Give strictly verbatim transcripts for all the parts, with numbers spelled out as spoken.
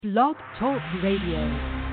Blog Talk Radio.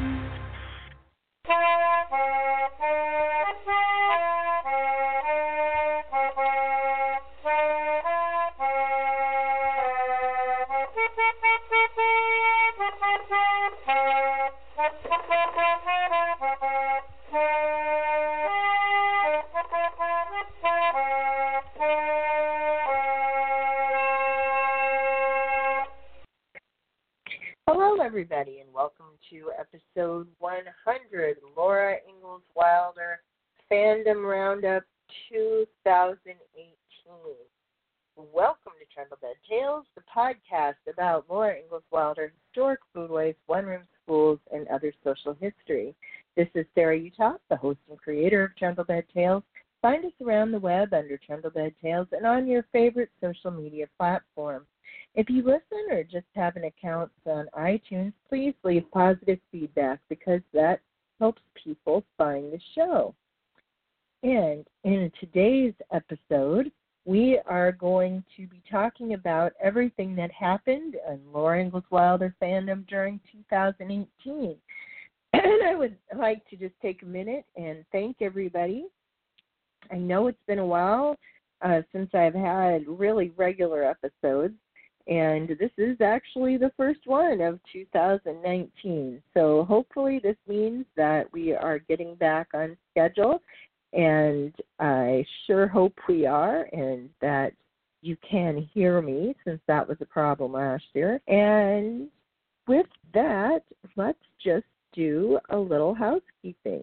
Hello, everybody, and welcome to episode one hundred, Laura Ingalls Wilder Fandom Roundup two thousand eighteen. Welcome to Trundlebed Tales, the podcast about Laura Ingalls Wilder, historic foodways, one-room schools, and other social history. This is Sarah Utah, the host and creator of Trundlebed Tales. Find us around the web under Trundlebed Tales and on your favorite social media platform. If you listen or just have an account on iTunes, please leave positive feedback because that helps people find the show. And in today's episode, we are going to be talking about everything that happened in Laura Ingalls Wilder fandom during two thousand eighteen. And I would like to just take a minute and thank everybody. I know it's been a while uh, since I've had really regular episodes. And this is actually the first one of two thousand nineteen. So hopefully this means that we are getting back on schedule. And I sure hope we are and that you can hear me since that was a problem last year. And with that, let's just do a little housekeeping.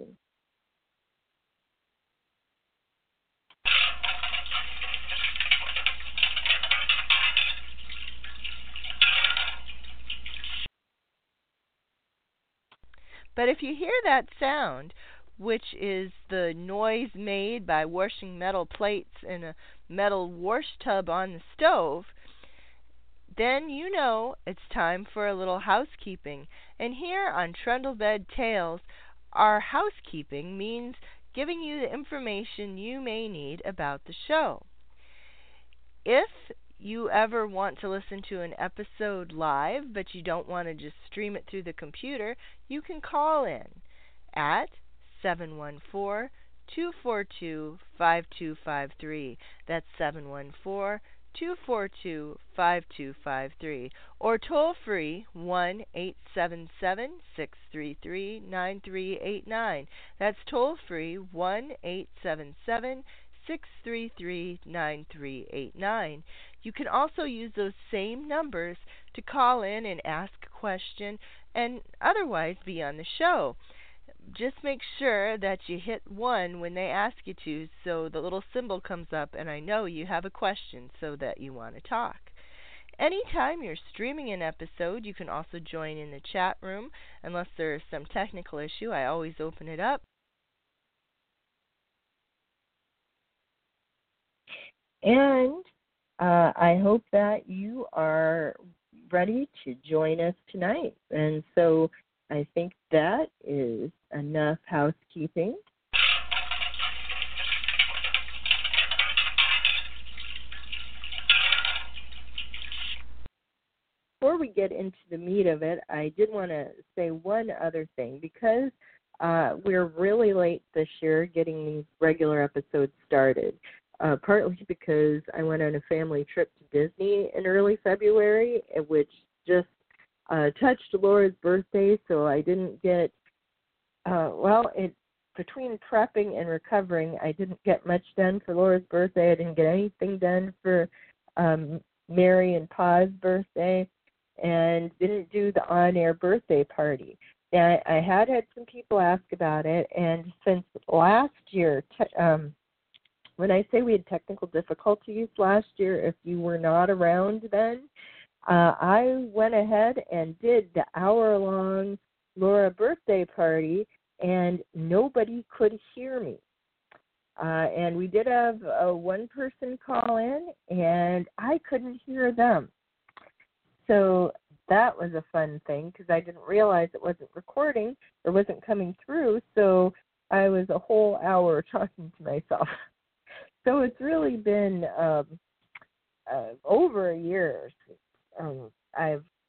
But if you hear that sound, which is the noise made by washing metal plates in a metal wash tub on the stove, then you know it's time for a little housekeeping. And here on Trundlebed Tales, our housekeeping means giving you the information you may need about the show. If you ever want to listen to an episode live, but you don't want to just stream it through the computer, you can call in at seven one four, two four two, five two five three. That's seven one four, two four two, five two five three. Or toll free one eight seven seven, six three three, nine three eight nine. That's toll free one eight seven seven, six three three, nine three eight nine. You can also use those same numbers to call in and ask a question and otherwise be on the show. Just make sure that you hit one when they ask you to so the little symbol comes up and I know you have a question so that you want to talk. Anytime you're streaming an episode, you can also join in the chat room. Unless there's some technical issue, I always open it up. And uh, I hope that you are ready to join us tonight. And so I think that is enough housekeeping. Before we get into the meat of it, I did want to say one other thing. Because uh, we're really late this year getting these regular episodes started. Uh, partly because I went on a family trip to Disney in early February, which just uh, touched Laura's birthday, so I didn't get, uh, well, it between prepping and recovering, I didn't get much done for Laura's birthday. I didn't get anything done for um, Mary and Pa's birthday, and didn't do the on-air birthday party. Now, I had had some people ask about it, and since last year, te- um, when I say we had technical difficulties last year, if you were not around then, uh, I went ahead and did the hour-long Laura birthday party, and nobody could hear me. Uh, and we did have uh, one person call in, and I couldn't hear them. So that was a fun thing because I didn't realize it wasn't recording or wasn't coming through, so I was a whole hour talking to myself. So it's really been um, uh, over a year. Um, I've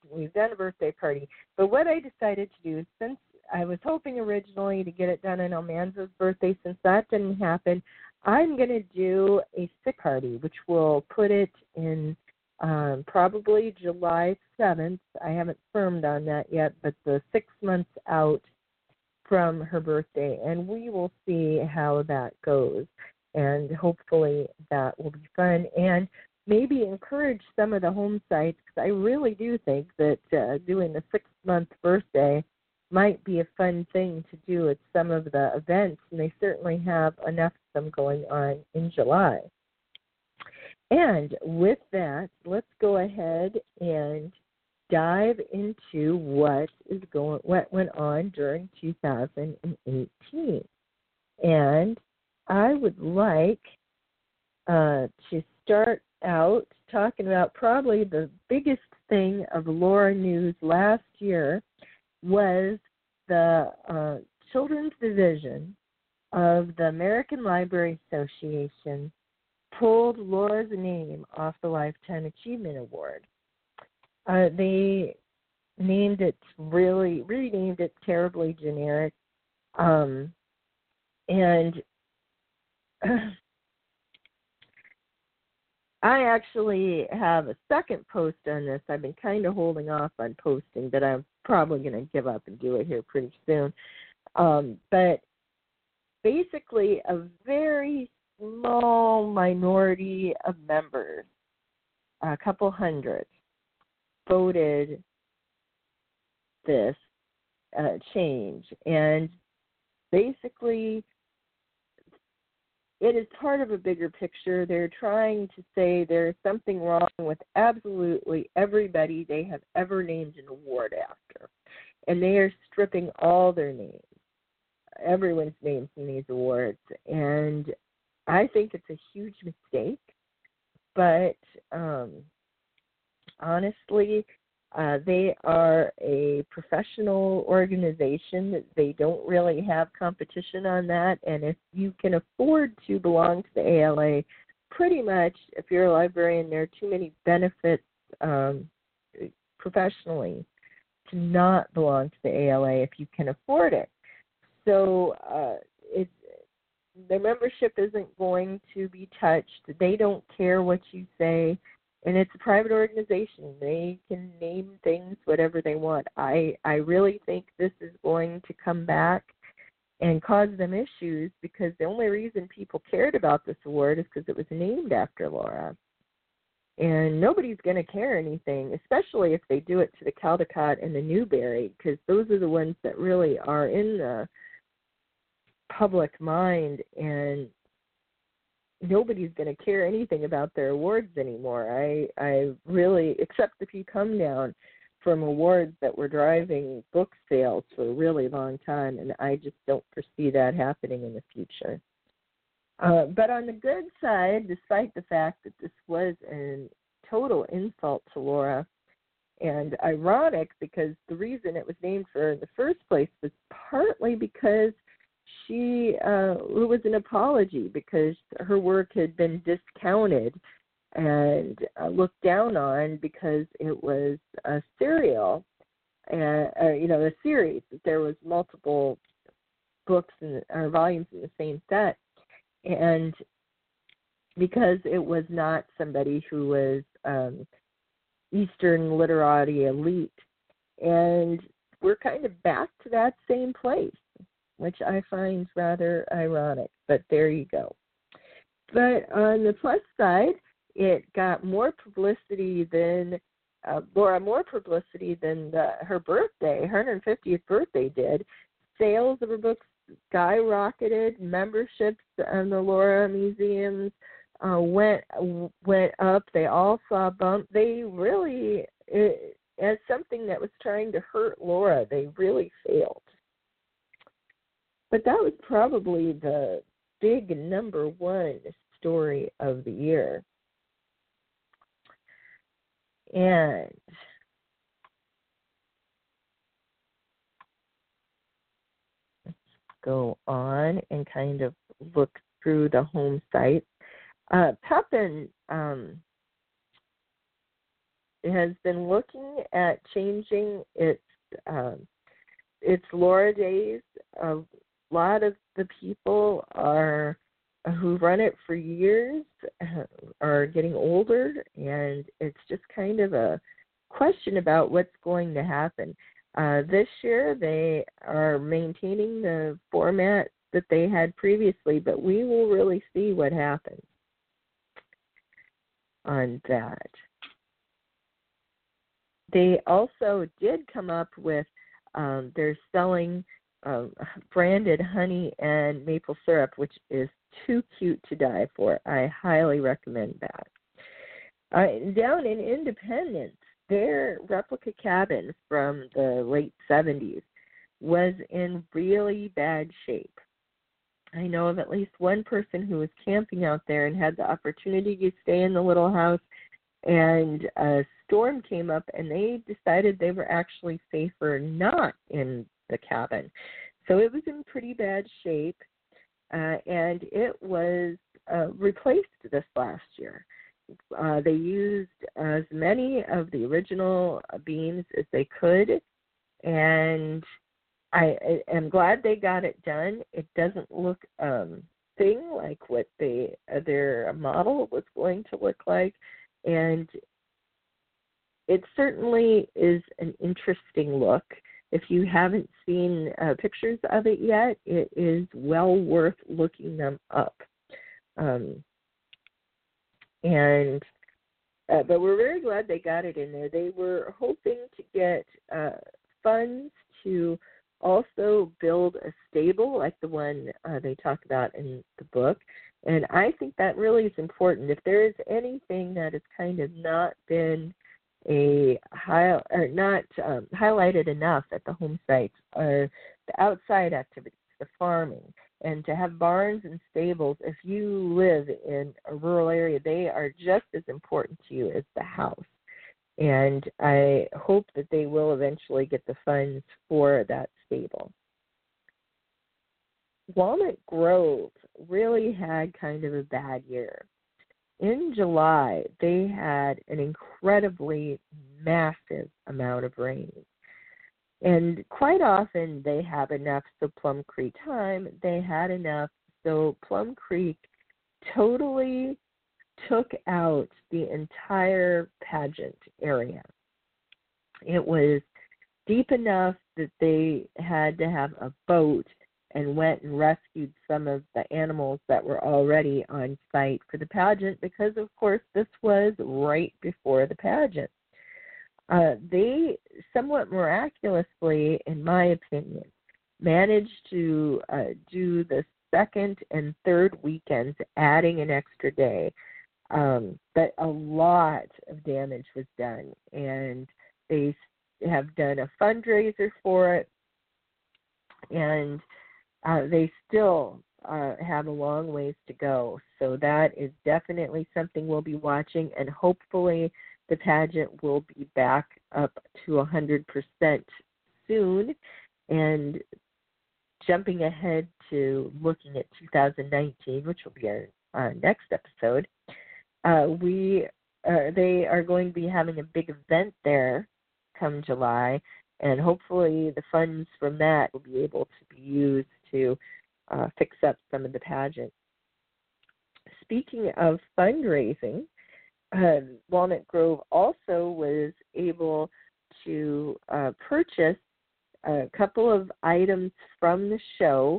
we've done a birthday party. But what I decided to do, since I was hoping originally to get it done on Almanza's birthday, since that didn't happen, I'm going to do a sick party, which will put it in um, probably July seventh. I haven't firmed on that yet, but the six months out from her birthday, and we will see how that goes. And hopefully that will be fun, and maybe encourage some of the home sites, because I really do think that uh, doing the six-month birthday might be a fun thing to do at some of the events, and they certainly have enough of them going on in July. And with that, let's go ahead and dive into what is going, what went on during two thousand eighteen. And I would like uh, to start out talking about probably the biggest thing of Laura News last year was the uh, Children's Division of the American Library Association pulled Laura's name off the Lifetime Achievement Award. Uh, they named it really, renamed it terribly generic. Um, and I actually have a second post on this. I've been kind of holding off on posting, but I'm probably going to give up and do it here pretty soon. Um, but basically, a very small minority of members, a couple hundred, voted this uh, change. And basically, it is part of a bigger picture. They're trying to say there's something wrong with absolutely everybody they have ever named an award after. And they are stripping all their names, everyone's names in these awards. And I think it's a huge mistake. But um, honestly, Uh, they are a professional organization. They don't really have competition on that. And if you can afford to belong to the A L A, pretty much, if you're a librarian, there are too many benefits um, professionally to not belong to the A L A if you can afford it. So uh, it's, the membership isn't going to be touched. They don't care what you say. And it's a private organization. They can name things whatever they want. I, I really think this is going to come back and cause them issues, because the only reason people cared about this award is because it was named after Laura. And nobody's going to care anything, especially if they do it to the Caldecott and the Newberry, because those are the ones that really are in the public mind, and nobody's going to care anything about their awards anymore. I I really, except if you come down from awards that were driving book sales for a really long time, and I just don't foresee that happening in the future. Uh, but on the good side, despite the fact that this was a total insult to Laura, and ironic because the reason it was named for her in the first place was partly because She uh, it was an apology, because her work had been discounted and uh, looked down on because it was a serial, uh, uh, you know, a series. There was multiple books and or volumes in the same set, and because it was not somebody who was um, Eastern literati elite, and we're kind of back to that same place, which I find rather ironic, but there you go. But on the plus side, it got more publicity than, uh, Laura, more publicity than the, her birthday, her one hundred fiftieth birthday did. Sales of her books skyrocketed. Memberships in the Laura museums uh, went went up. They all saw a bump. They really, it, as something that was trying to hurt Laura, they really failed. But that was probably the big number one story of the year. And let's go on and kind of look through the home site. Uh, Pepin um, has been looking at changing its um, its Laura days. A lot of the people are who run it for years are getting older, and it's just kind of a question about what's going to happen. Uh, this year, they are maintaining the format that they had previously, but we will really see what happens on that. They also did come up with, um, they're selling um, branded honey and maple syrup, which is too cute to die for. I highly recommend that. Uh, down in Independence, their replica cabin from the late seventies was in really bad shape. I know of at least one person who was camping out there and had the opportunity to stay in the little house, and a storm came up, and they decided they were actually safer not in the cabin. So it was in pretty bad shape, uh, and it was uh, replaced this last year. Uh, they used as many of the original beams as they could, and I am glad they got it done. It doesn't look um, thing like what they uh, their model was going to look like, and it certainly is an interesting look. If you haven't seen uh, pictures of it yet, it is well worth looking them up. Um, and uh, but we're very glad they got it in there. They were hoping to get uh, funds to also build a stable like the one uh, they talk about in the book. And I think that really is important. If there is anything that has kind of not been a high, or not um, highlighted enough at the home sites, are the outside activities, the farming. And to have barns and stables, if you live in a rural area, they are just as important to you as the house. And I hope that they will eventually get the funds for that stable. Walnut Grove really had kind of a bad year. In July, they had an incredibly massive amount of rain. And quite often they have enough so Plum Creek time, they had enough so Plum Creek totally took out the entire pageant area. It was deep enough that they had to have a boat and went and rescued some of the animals that were already on site for the pageant because, of course, this was right before the pageant. Uh, they somewhat miraculously, in my opinion, managed to uh, do the second and third weekends, adding an extra day. Um, but a lot of damage was done, and they have done a fundraiser for it, and uh, they still uh, have a long ways to go. So that is definitely something we'll be watching, and hopefully the pageant will be back up to one hundred percent soon. And jumping ahead to looking at two thousand nineteen, which will be our, our next episode, uh, we uh, they are going to be having a big event there come July, and hopefully the funds from that will be able to be used to uh, fix up some of the pageant. Speaking of fundraising, uh, Walnut Grove also was able to uh, purchase a couple of items from the show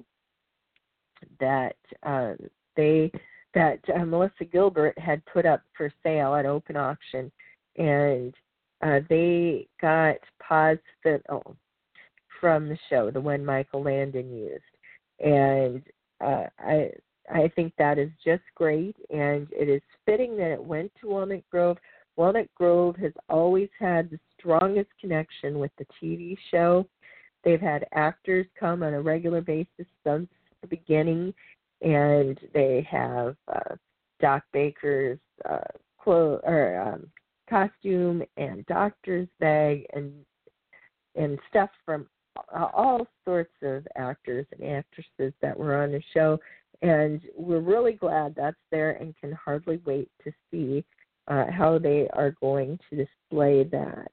that uh, they that uh, Melissa Gilbert had put up for sale at open auction, and uh, they got Paws Fiddle from the show, the one Michael Landon used, and uh, I I think that is just great, and it is fitting that it went to Walnut Grove. Walnut Grove has always had the strongest connection with the T V show. They've had actors come on a regular basis since the beginning, and they have uh, Doc Baker's uh, clo- or, um, costume and doctor's bag and and stuff from all sorts of actors and actresses that were on the show. And we're really glad that's there and can hardly wait to see uh, how they are going to display that.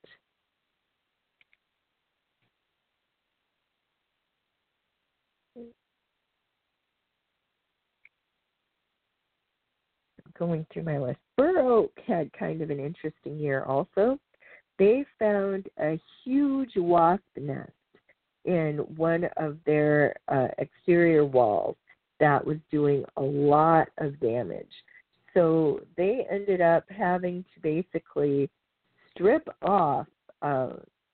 Going through my list. Burr Oak had kind of an interesting year also. They found a huge wasp nest in one of their uh, exterior walls that was doing a lot of damage. So they ended up having to basically strip off uh,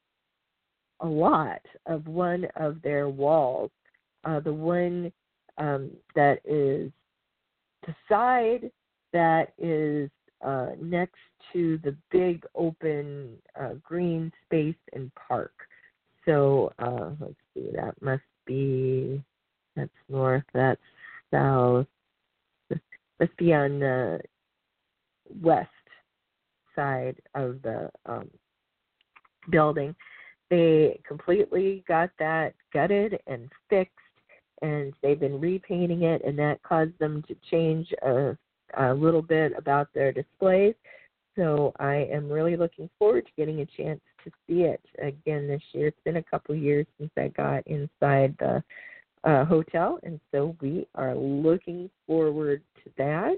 a lot of one of their walls. Uh, the one um, that is the side that is uh, next to the big open uh, green space and park. So uh, let's see, that must be, that's north, that's south. Must be on the west side of the um, building. They completely got that gutted and fixed, and they've been repainting it, and that caused them to change a, a little bit about their displays. So I am really looking forward to getting a chance to see it again this year. It's been a couple years since I got inside the uh, hotel, and so we are looking forward to that.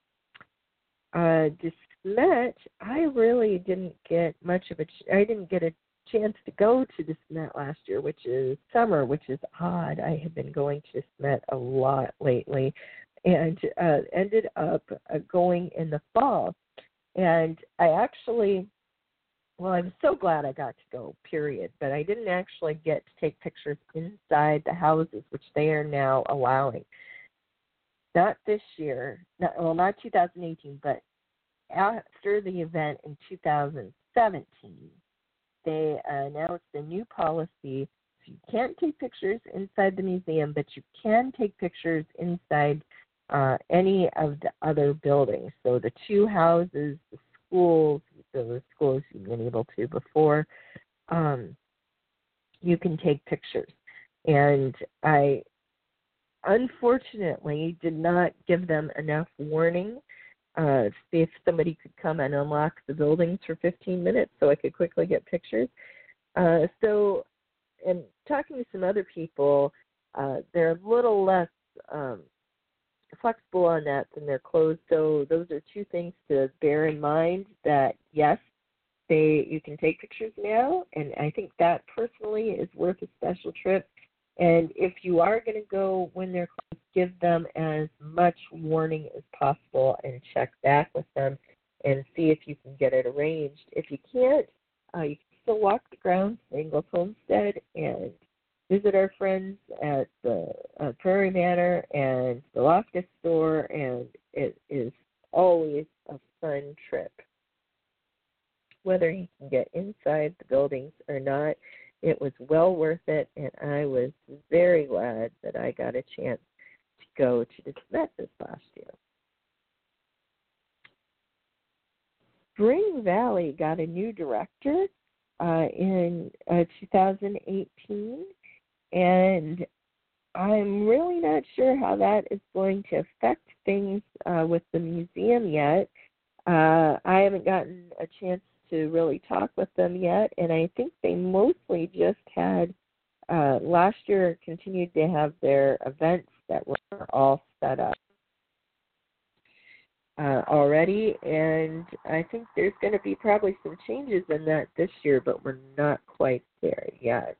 Uh, DeSmet, I really didn't get much of a, ch- I didn't get a chance to go to DeSmet last year, which is summer, which is odd. I have been going to DeSmet a lot lately, and uh, ended up uh, going in the fall. And I actually, well, I'm so glad I got to go, period. But I didn't actually get to take pictures inside the houses, which they are now allowing. Not this year, not, well, not two thousand eighteen, but after the event in two thousand seventeen, they announced a new policy. So you can't take pictures inside the museum, but you can take pictures inside uh, any of the other buildings. So the two houses, the schools, so the schools you've been able to before, um, you can take pictures. And I unfortunately did not give them enough warning uh, to see if somebody could come and unlock the buildings for fifteen minutes so I could quickly get pictures. Uh, so, and talking to some other people, uh, they're a little less um, flexible on that than their clothes. So those are two things to bear in mind, that yes, they you can take pictures now, and I think that personally is worth a special trip. And if you are going to go when they're closed, give them as much warning as possible and check back with them and see if you can get it arranged. If you can't, uh, you can still walk the grounds at Ingalls Homestead and visit our friends at the uh, Prairie Manor and the Loftus store, and it is always a fun trip. Whether you can get inside the buildings or not, it was well worth it, and I was very glad that I got a chance to go to the DeSmet this last year. Spring Valley got a new director uh, in uh, two thousand eighteen, and I'm really not sure how that is going to affect things uh, with the museum yet. Uh, I haven't gotten a chance to really talk with them yet, and I think they mostly just had, uh, last year continued to have their events that were all set up uh, already, and I think there's going to be probably some changes in that this year, but we're not quite there yet.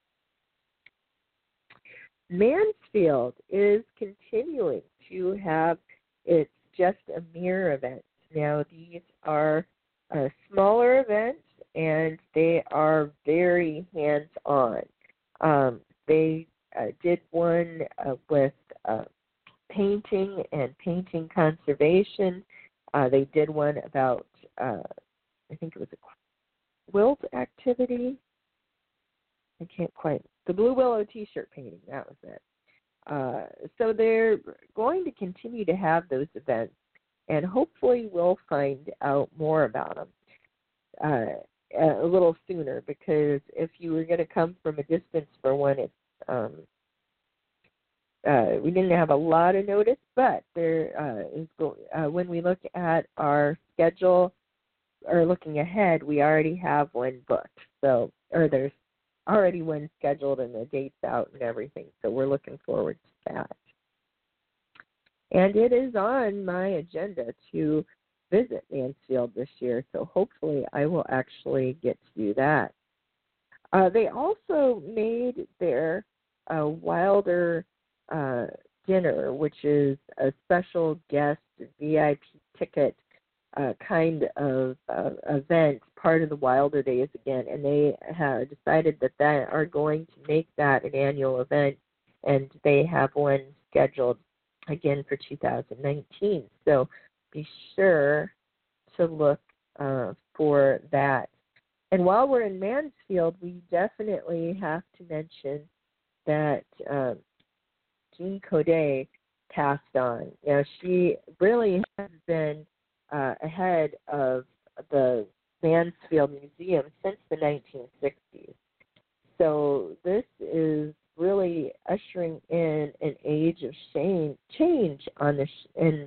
Mansfield is continuing to have its Just a Mirror events. Now, these are Uh, smaller events, and they are very hands-on. Um, they uh, did one uh, with uh, painting and painting conservation. Uh, they did one about, uh, I think it was a quilt activity. I can't quite, the Blue Willow t-shirt painting, that was it. Uh, so they're going to continue to have those events, and hopefully we'll find out more about them uh, a little sooner, because if you were going to come from a distance for one, it's, um, uh, we didn't have a lot of notice, but there uh, is go- uh, when we look at our schedule are looking ahead, we already have one booked. So, or there's already one scheduled and the date's out and everything. So we're looking forward to that. And it is on my agenda to visit Mansfield this year. So hopefully I will actually get to do that. Uh, they also made their uh, Wilder uh, dinner, which is a special guest V I P ticket uh, kind of uh, event, part of the Wilder Days again, and they have decided that they are going to make that an annual event, and they have one scheduled again for two thousand nineteen. So be sure to look uh, for that. And while we're in Mansfield, we definitely have to mention that uh, Jean Codet passed on. You know, she really has been uh, ahead of the Mansfield Museum since the nineteen sixties. So this is really ushering in an age of shame, change on the sh- in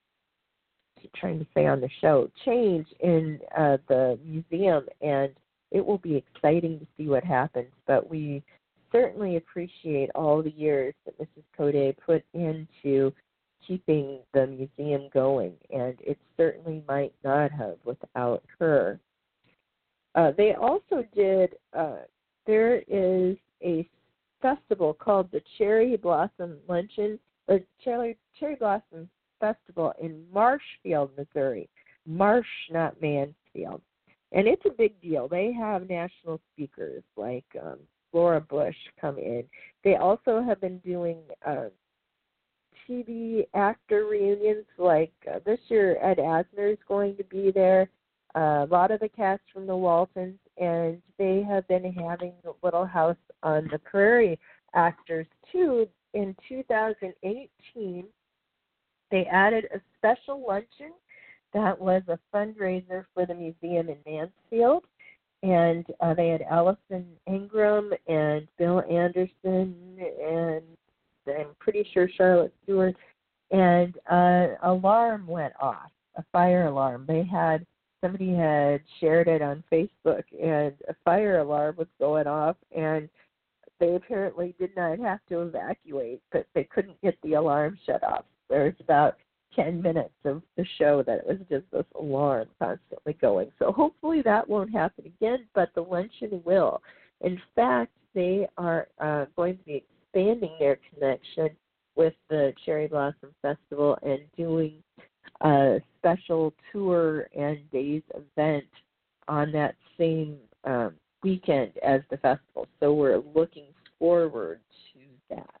trying to say on the show, change in uh, the museum, and it will be exciting to see what happens. But we certainly appreciate all the years that Missus Codet put into keeping the museum going, and it certainly might not have without her. Uh, they also did, uh, there is a festival called the Cherry Blossom Luncheon, or Cherry, Cherry Blossom Festival in Marshfield, Missouri. Marsh, not Mansfield. And it's a big deal. They have national speakers like um, Laura Bush come in. They also have been doing uh, T V actor reunions, like uh, this year Ed Asner is going to be there, uh, a lot of the cast from the Waltons, and they have been having Little House on the Prairie actors too. In two thousand eighteen, they added a special luncheon that was a fundraiser for the museum in Mansfield, and uh, they had Allison Ingram and Bill Anderson, and I'm pretty sure Charlotte Stewart, and an alarm went off, a fire alarm. They had, somebody had shared it on Facebook, and a fire alarm was going off, and they apparently did not have to evacuate, but they couldn't get the alarm shut off. There's about ten minutes of the show that it was just this alarm constantly going. So hopefully that won't happen again, but the luncheon will. In fact, they are uh, going to be expanding their connection with the Cherry Blossom Festival and doing a special tour and days event on that same um, weekend as the festival. So we're looking forward to that.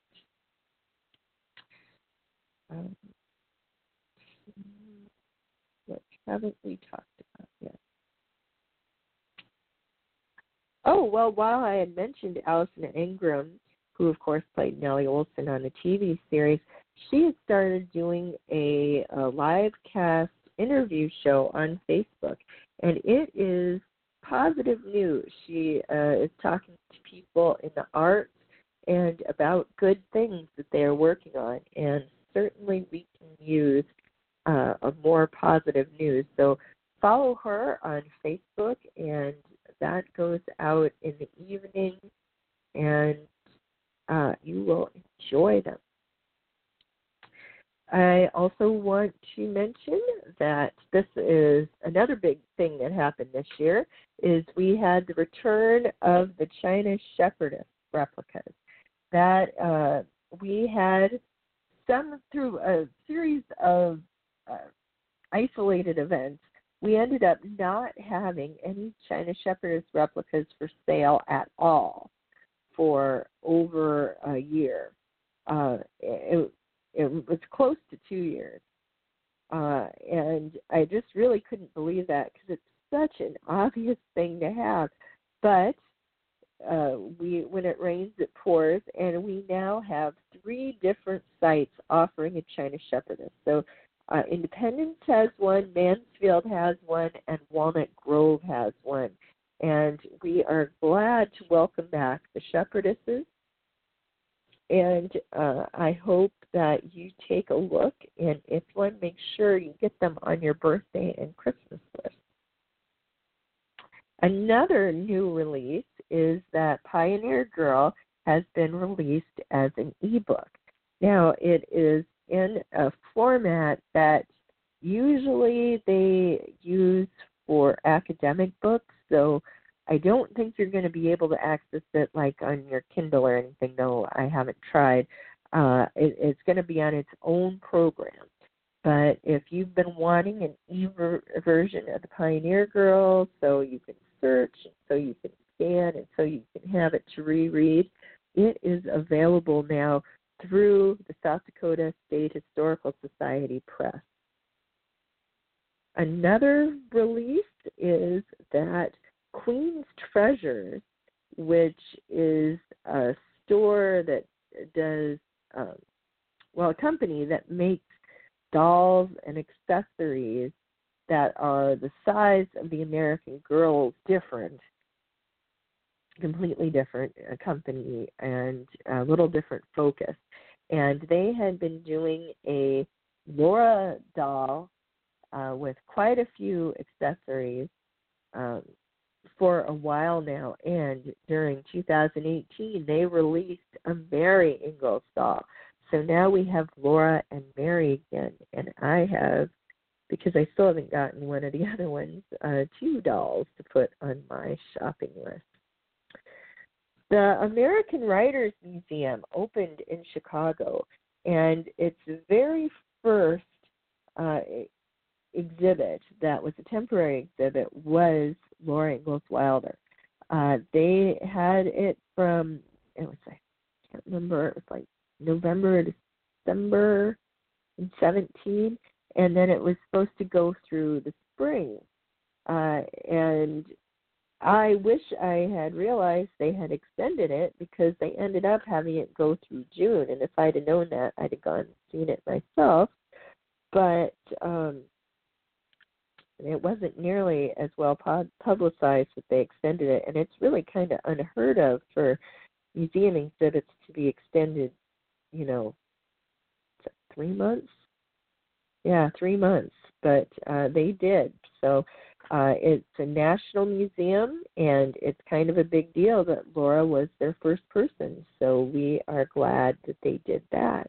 Um, what haven't we talked about yet? Oh, well, while I had mentioned Allison Ingram, who, of course, played Nellie Olson on the T V series, she had started doing a, a live cast interview show on Facebook, and it is positive news. She uh, is talking to people in the arts and about good things that they are working on, and certainly we can use uh, a more positive news. So follow her on Facebook, and that goes out in the evening, and uh, you will enjoy them. I also want to mention that this is another big thing that happened this year, is we had the return of the China Shepherdess replicas. That uh, we had some through a series of uh, isolated events, we ended up not having any China Shepherdess replicas for sale at all for over a year. Uh, it, it was close to two years. Uh, and I just really couldn't believe that because it's such an obvious thing to have. But uh, we, when it rains, it pours, and we now have three different sites offering a China Shepherdess. So uh, Independence has one, Mansfield has one, and Walnut Grove has one. And we are glad to welcome back the Shepherdesses. And uh, I hope that you take a look, and if one, make sure you get them on your birthday and Christmas list. Another new release is that Pioneer Girl has been released as an ebook. Now, it is in a format that usually they use for academic books, so I don't think you're going to be able to access it like on your Kindle or anything, though I haven't tried. Uh, it, it's going to be on its own program. But if you've been wanting an e-version of the Pioneer Girl, so you can search, so you can scan, and so you can have it to reread, it is available now through the South Dakota State Historical Society Press. Another release is that Queen's Treasures, which is a store that does, um, well, a company that makes dolls and accessories that are the size of the American Girl different, completely different uh, company and a little different focus. And they had been doing a Laura doll uh, with quite a few accessories um, for a while now. And during two thousand eighteen, they released a Mary Ingalls doll. So now we have Laura and Mary again, and I have, because I still haven't gotten one of the other ones, uh, two dolls to put on my shopping list. The American Writers Museum opened in Chicago, and its very first uh, exhibit that was a temporary exhibit was Laura Ingalls Wilder. Uh, they had it from, it was, I can't remember, it was like November or December in seventeen, and then it was supposed to go through the spring. Uh, and I wish I had realized they had extended it, because they ended up having it go through June, and if I'd have known that, I'd have gone and seen it myself. But um, it wasn't nearly as well publicized that they extended it, and it's really kind of unheard of for museum exhibits to be extended, you know, three months? Yeah, three months, but uh, they did. So uh, it's a national museum, and it's kind of a big deal that Laura was their first person. So we are glad that they did that.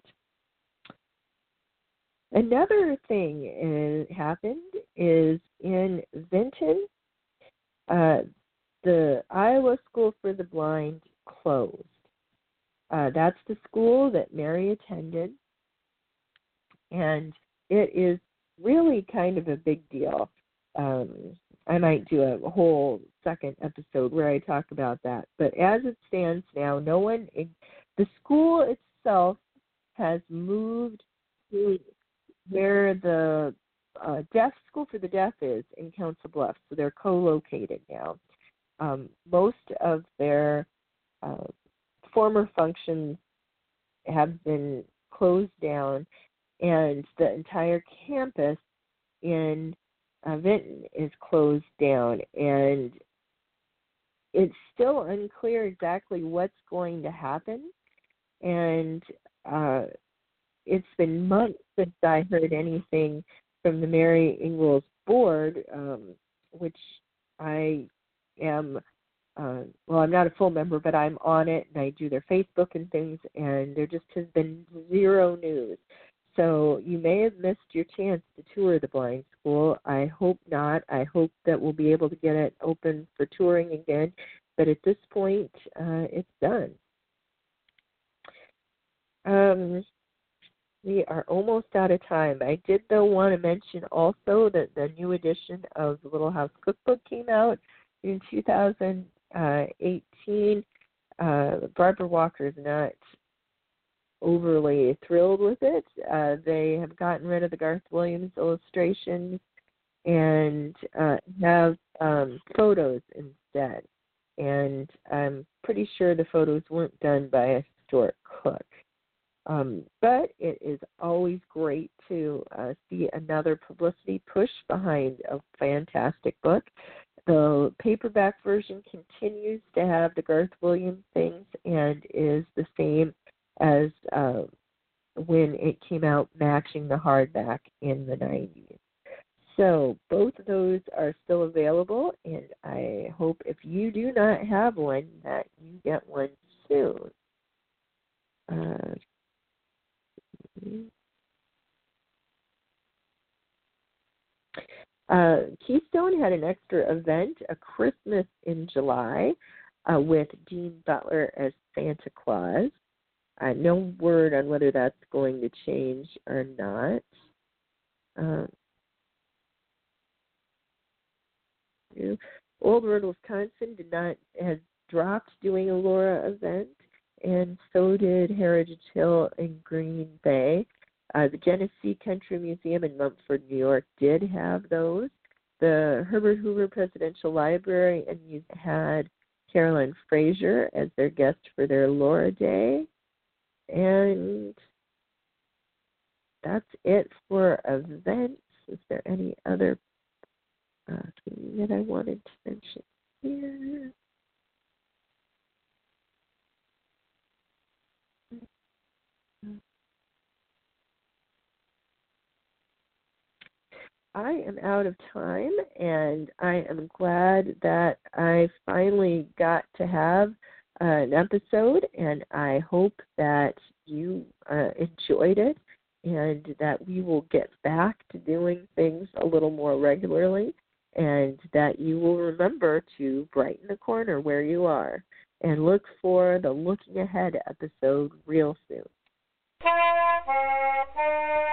Another thing uh, happened is in Vinton, uh, the Iowa School for the Blind closed. Uh, that's the school that Mary attended, and it is really kind of a big deal. Um, I might do a whole second episode where I talk about that. But as it stands now, no one, the school itself has moved to where the uh, deaf school for the deaf is in Council Bluffs, so they're co-located now. Um, most of their uh, former functions have been closed down, and the entire campus in uh, Vinton is closed down, and it's still unclear exactly what's going to happen, and uh, it's been months since I heard anything from the Mary Ingalls board, um, which I am Uh, well, I'm not a full member, but I'm on it, and I do their Facebook and things, and there just has been zero news. So you may have missed your chance to tour the blind school. I hope not. I hope that we'll be able to get it open for touring again, but at this point, uh, it's done. Um, we are almost out of time. I did, though, want to mention also that the new edition of the Little House Cookbook came out in two thousand eighteen. Uh, Barbara Walker is not overly thrilled with it. Uh, they have gotten rid of the Garth Williams illustrations and uh, have um, photos instead. And I'm pretty sure the photos weren't done by a historic cook. Um, but it is always great to uh, see another publicity push behind a fantastic book. The paperback version continues to have the Garth Williams things and is the same as uh, when it came out, matching the hardback in the nineties. So both of those are still available, and I hope if you do not have one that you get one soon. Uh, uh, Keystone had an extra event, a Christmas in July, uh, with Dean Butler as Santa Claus. Uh, no word on whether that's going to change or not. Um, Old World, Wisconsin did not has dropped doing a Laura event, and so did Heritage Hill in Green Bay. Uh, the Genesee Country Museum in Mumford, New York, did have those. The Herbert Hoover Presidential Library and had Carolyn Fraser as their guest for their Laura Day, and that's it for events. Is there any other uh, thing that I wanted to mention here? I am out of time, and I am glad that I finally got to have uh, an episode, and I hope that you uh, enjoyed it and that we will get back to doing things a little more regularly, and that you will remember to brighten the corner where you are and look for the Looking Ahead episode real soon.